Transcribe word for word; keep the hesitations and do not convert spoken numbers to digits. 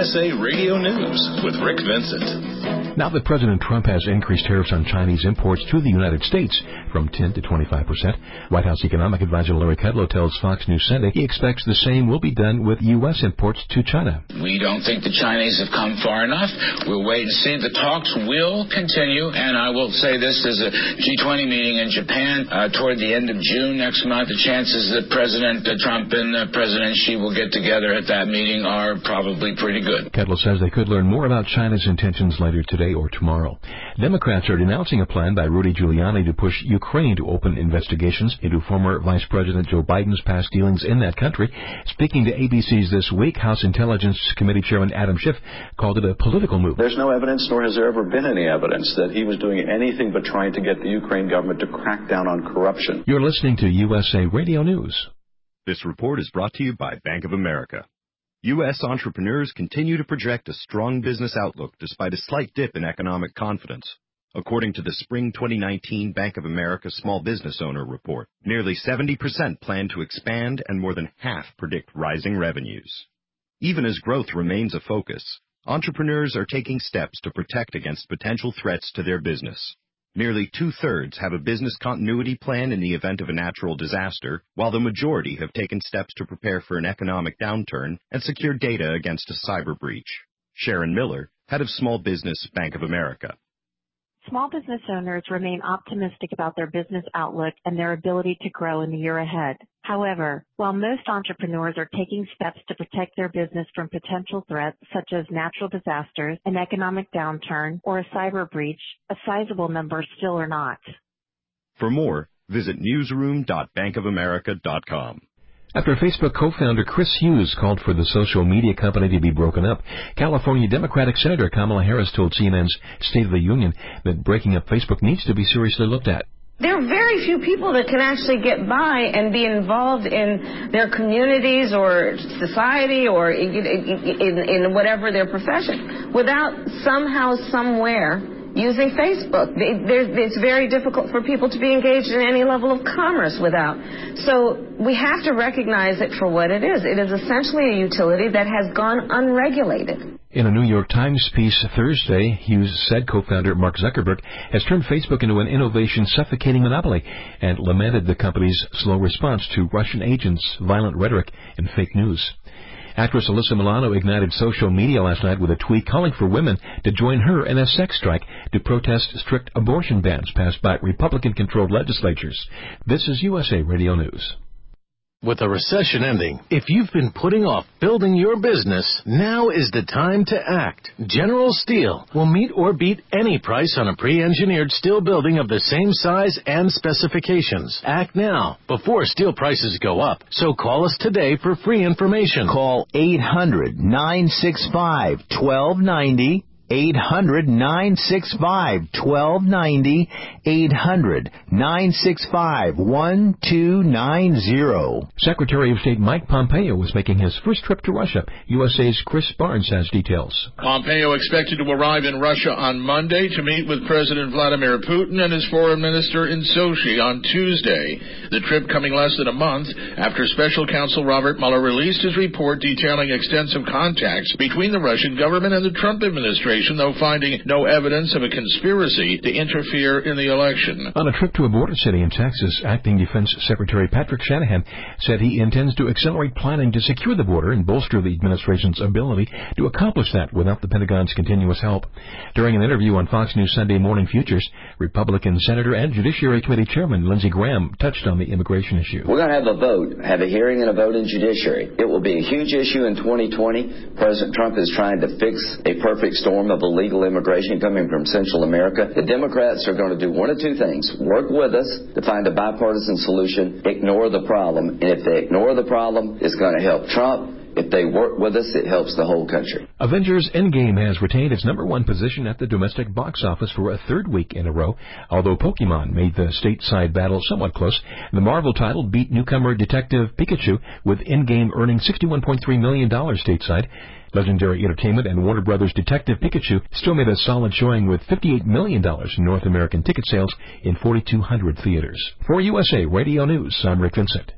S A Radio News with Rick Vincent. Now that President Trump has increased tariffs on Chinese imports to the United States from ten to twenty-five percent, White House economic advisor Larry Kudlow tells Fox News Sunday he expects the same will be done with U S imports to China. We don't think the Chinese have come far enough. We'll wait and see. The talks will continue, and I will say this, there's a G twenty meeting in Japan uh, toward the end of June next month. The chances that President uh, Trump and uh, President Xi will get together at that meeting are probably pretty good. Kudlow says they could learn more about China's intentions later today or tomorrow. Democrats are denouncing a plan by Rudy Giuliani to push Ukraine to open investigations into former Vice President Joe Biden's past dealings in that country. Speaking to A B C's This Week, House Intelligence Committee Chairman Adam Schiff called it a political move. There's no evidence, nor has there ever been any evidence, that he was doing anything but trying to get the Ukraine government to crack down on corruption. You're listening to U S A Radio News. This report is brought to you by Bank of America. U S entrepreneurs continue to project a strong business outlook despite a slight dip in economic confidence. According to the Spring twenty nineteen Bank of America Small Business Owner Report, nearly seventy percent plan to expand and more than half predict rising revenues. Even as growth remains a focus, entrepreneurs are taking steps to protect against potential threats to their business. Nearly two-thirds have a business continuity plan in the event of a natural disaster, while the majority have taken steps to prepare for an economic downturn and secure data against a cyber breach. Sharon Miller, head of Small Business, Bank of America. Small business owners remain optimistic about their business outlook and their ability to grow in the year ahead. However, while most entrepreneurs are taking steps to protect their business from potential threats such as natural disasters, an economic downturn, or a cyber breach, a sizable number still are not. For more, visit newsroom dot bank of america dot com. After Facebook co-founder Chris Hughes called for the social media company to be broken up, California Democratic Senator Kamala Harris told C N N's State of the Union that breaking up Facebook needs to be seriously looked at. There are very few people that can actually get by and be involved in their communities or society or in, in, in whatever their profession without somehow, somewhere, using Facebook. It's very difficult for people to be engaged in any level of commerce without. So we have to recognize it for what it is. It is essentially a utility that has gone unregulated. In a New York Times piece Thursday, Hughes said co-founder Mark Zuckerberg has turned Facebook into an innovation-suffocating monopoly and lamented the company's slow response to Russian agents, violent rhetoric, and fake news. Actress Alyssa Milano ignited social media last night with a tweet calling for women to join her in a sex strike to protest strict abortion bans passed by Republican-controlled legislatures. This is U S A Radio News. With the recession ending, if you've been putting off building your business, now is the time to act. General Steel will meet or beat any price on a pre-engineered steel building of the same size and specifications. Act now, before steel prices go up. So call us today for free information. Call eight hundred, nine six five, one two nine zero. eight hundred, nine six five, one two nine zero. eight hundred, nine six five, one two nine zero. Secretary of State Mike Pompeo was making his first trip to Russia. U S A's Chris Barnes has details. Pompeo expected to arrive in Russia on Monday to meet with President Vladimir Putin and his foreign minister in Sochi on Tuesday. The trip coming less than a month after Special Counsel Robert Mueller released his report detailing extensive contacts between the Russian government and the Trump administration, though finding no evidence of a conspiracy to interfere in the election. On a trip to a border city in Texas, Acting Defense Secretary Patrick Shanahan said he intends to accelerate planning to secure the border and bolster the administration's ability to accomplish that without the Pentagon's continuous help. During an interview on Fox News Sunday Morning Futures, Republican Senator and Judiciary Committee Chairman Lindsey Graham touched on the immigration issue. We're going to have a vote, have a hearing and a vote in Judiciary. It will be a huge issue in twenty twenty. President Trump is trying to fix a perfect storm of illegal immigration coming from Central America. The Democrats are going to do one of two things: work with us to find a bipartisan solution, ignore the problem. And if they ignore the problem, it's going to help Trump. If they work with us, it helps the whole country. Avengers Endgame has retained its number one position at the domestic box office for a third week in a row. Although Pokemon made the stateside battle somewhat close, the Marvel title beat newcomer Detective Pikachu, with Endgame earning sixty-one point three million dollars stateside. Legendary Entertainment and Warner Brothers' Detective Pikachu still made a solid showing with fifty-eight million dollars in North American ticket sales in forty-two hundred theaters. For U S A Radio News, I'm Rick Vincent.